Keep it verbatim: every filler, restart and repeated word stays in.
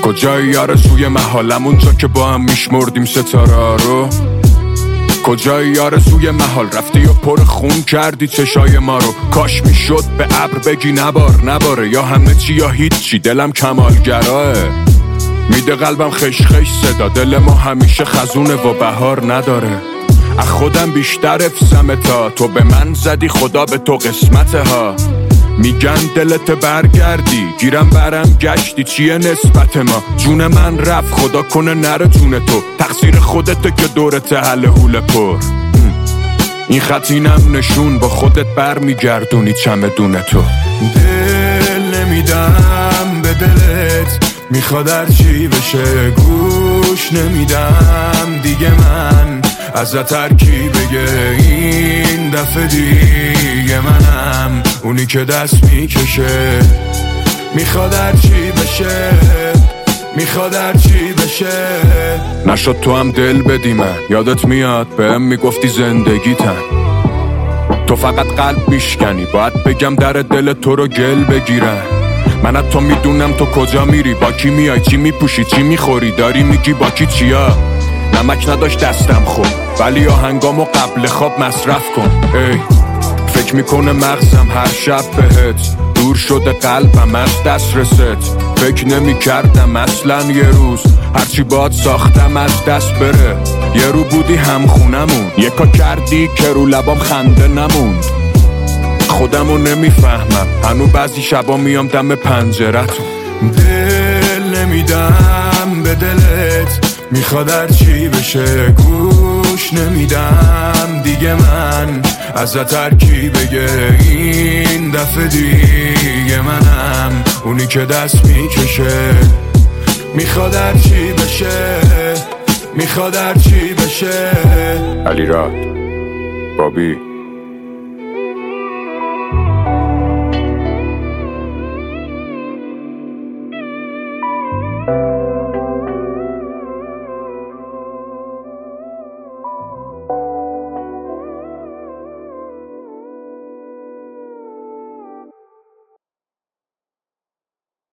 کجای یار سوی محالم اونجا که با هم میشمردیم ستاره رو؟ کجای یار سوی محال رفتی و پر خون کردی چشای ما رو؟ کاش میشد به ابر بگی نبار نباره، یا همه چی یا هیچی، دلم کمالگراه. میده قلبم خش خش صدا، دل ما همیشه خزونه و بهار نداره. از خودم بیشتر افسمه تا تو به من زدی، خدا به تو قسمته ها. میگن دلت برگردی، گیرم برم گشتی، چیه نسبت ما؟ جون من رفت خدا کنه نره جون تو، تقصیر خودته که دورت حل حول پر. این خطینم نشون با خودت بر میگردونی چمدون تو. دل نمیدم به دلت، میخواد هرچی بشه گوش نمیدم دیگه. من ازت هرکی بگه این دفعه دیگه منم اونی که دست میکشه. میخواد هرچی بشه، میخواد هرچی بشه. نشد تو هم دل بدی من، یادت میاد بهم میگفتی زندگیتن. تو فقط قلب میشکنی، باید بگم در دل تو رو گل بگیرن. من از تو میدونم تو کجا میری، با کی میای، چی میپوشی، چی میخوری، داری میگی با کی چیا. نمک نداشت دستم خوب، ولی آهنگامو قبل خواب مصرف کن. ای فکر میکنه مغزم هر شب بهت، دور شده قلبم از دست رست. فکر نمی کردم اصلا یه روز هرچی باد ساختم از دست بره. یه رو بودی هم خونمون، یکا کردی که رو لبام خنده نموند. خودمو نمیفهمم هنو بعضی شبا میام دم پنجرتون. دل نمیدم به دلت، میخواد هرچی بشه گوش نمیدم دیگه. من ازت هرکی بگه این دفعه دیگه منم اونی که دست میکشه. میخواد هرچی بشه، میخواد هرچی بشه. علی راد بابی